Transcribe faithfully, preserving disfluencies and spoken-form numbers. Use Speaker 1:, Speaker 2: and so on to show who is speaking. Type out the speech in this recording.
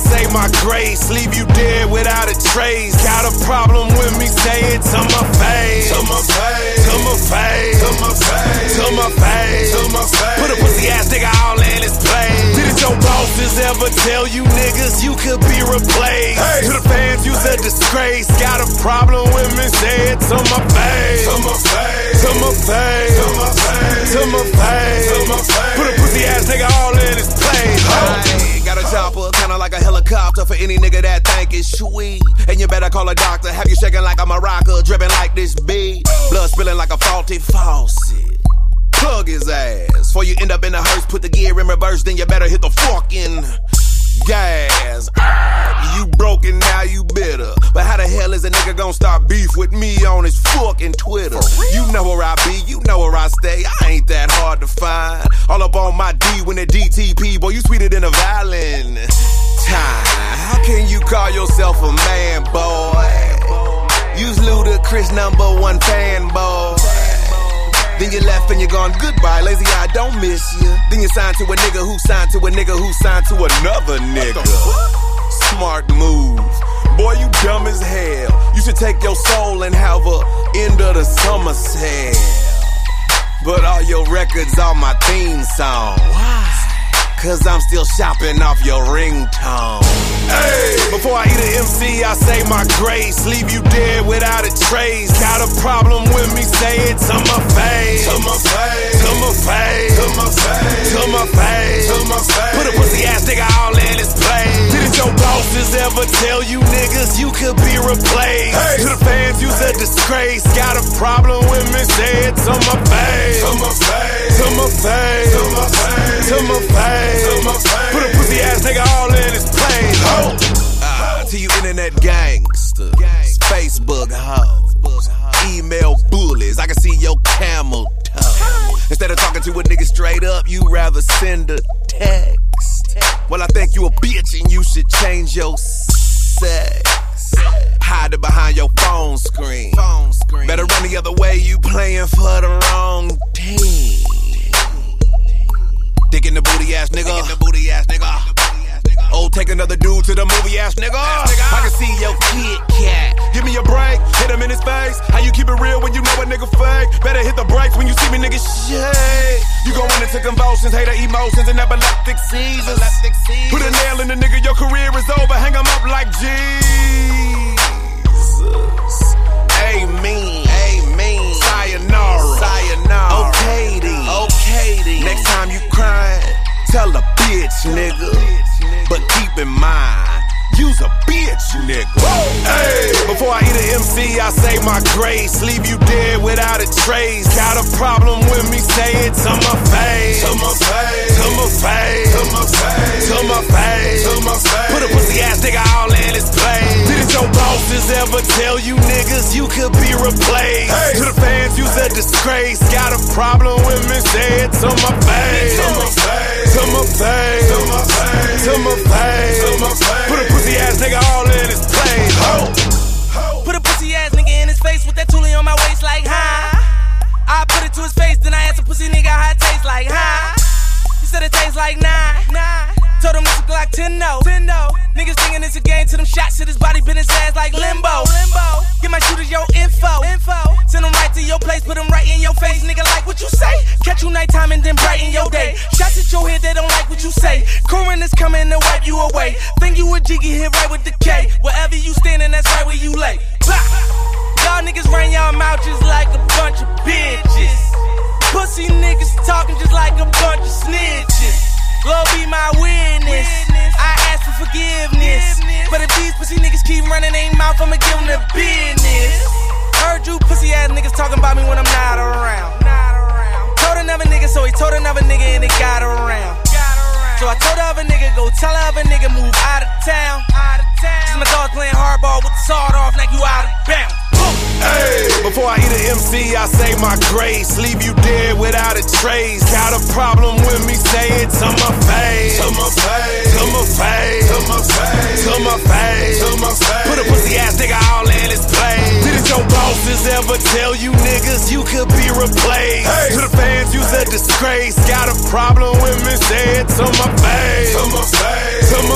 Speaker 1: say my grace. Leave you dead without a trace. Got a problem with me, say it to my face. To my face. To my face. To my face. To my face. To my face. Put a pussy ass nigga all in his place. Didn't your bosses ever tell you niggas you could be replaced? Hey. To the fans, you's a disgrace. Got a problem with me, say it to my face. To my face. To my face. To my face. To my face. To my face. Put a pussy ass nigga all in his place.
Speaker 2: Hey, got a chopper, kinda like a helicopter for any nigga that think it's sweet. And you better call a doctor, have you shaking like a maraca, dripping like this beat, blood spilling like a faulty faucet. Plug his ass, before you end up in the hearse, put the gear in reverse, then you better hit the fucking gas. You broken, now you bitter. But how the hell is a nigga gon' start beef with me on his fucking Twitter? You know where I be, you know where I stay. I ain't that hard to find. All up on my D when the D T P, boy, you sweeter than a violin. Time. How can you call yourself a man, boy? You's Ludacris number one fan, boy. Then you left and you're gone, goodbye, lazy eye, don't miss you. Then you signed to a nigga who signed to a nigga who signed to another nigga. Smart move. Boy, you dumb as hell. You should take your soul and have a end of the summer sale. But all your records are my theme song. Why? Cause I'm still shopping off your ringtone.
Speaker 1: Hey, before I eat an M C, I say my grace. Leave you dead without a trace. Got a problem with me, say it to my face. To my face. To my face. To my face. To my face. To my face. Put a pussy ass nigga all in his place. Didn't your bosses ever tell you niggas you could be replaced? Hey. To the fans, you's a disgrace. Got a problem with me, say it to my face. To my face. To my face. To my face. To my face. Put a pussy ass nigga all in his place. Ho!
Speaker 2: Uh, to you internet gangsters, Facebook hoes, email bullies, I can see your camel toe. Instead of talking to a nigga straight up, you rather send a text. Well, I think you a bitch and you should change your sex. Hide it behind your phone screen. Better run the other way, you playing for the wrong team. Dick in the booty ass nigga. Dick in the booty ass nigga. Oh, take another dude to the movie ass nigga. I can see your Kit Kat. Give me a break, hit him in his face. How you keep it real when you know a nigga fake? Better hit the brakes when you see me nigga shake. You gon' run into convulsions, hater emotions, and epileptic seizures. Put a nail in the nigga, your career is over. Hang him up like Jesus. Amen. Amen. Sayonara. Sayonara. Okay then. Okay then. Next time you crying, tell a bitch, nigga. But keep in mind, you's a bitch, nigga. Hey, before I eat an M C, I say my grace. Leave you dead without a trace. Got a problem with me, say it to my face. To my face. To my face. To my face. To my face. To my face. Put a pussy ass nigga all in his place. Didn't your bosses ever tell you niggas you could be replaced? Hey. To the fans, you's a disgrace. Got a problem with me, say it to my face. To my face. To my face. To my face. To my face. To my face. Put a pussy ass nigga all in his place. Ho.
Speaker 3: Put a pussy ass nigga in his face with that toolie on my waist like, huh? I put it to his face, then I asked a pussy nigga how it tastes like, huh? He said it tastes like nah, nah. Told him it's a Glock ten no. Niggas thinking it's a game to them shots to his body, been his ass like limbo. limbo. Get my shooters your info. info. Send them right to your place, put them right in your face. Nigga like what you say. Catch you nighttime and then brighten your day. Shots at your head, they don't like what you say. Coroner's coming to wipe you away. Think you a jiggy, hit right with the K. Wherever you standing, that's right where you lay. Bah! Y'all niggas ran y'all mouth just like a bunch of bitches. Pussy niggas talking just like a bunch of snitches. Lord be my witness. I ask for forgiveness. But if these pussy niggas keep running their mouth, I'ma give them the business. Heard you pussy ass niggas talking about me when I'm not around. Told another nigga, so he told another nigga and it got around. So I told the other nigga, go tell the other nigga move out of town. Cause my dog playing hardball with the sawed off, like you out of bounds.
Speaker 1: Hey, before I eat an M C, I say my grace. Leave you dead without a trace. Got a problem with me, say it to my face. To my face. To my face. To my face. To my face. To my face. Put a pussy ass nigga all in his place. Didn't your bosses ever tell you niggas you could be replaced? Hey. To the fans, you's a disgrace. Got a problem with me, say it to my face. To my face. To my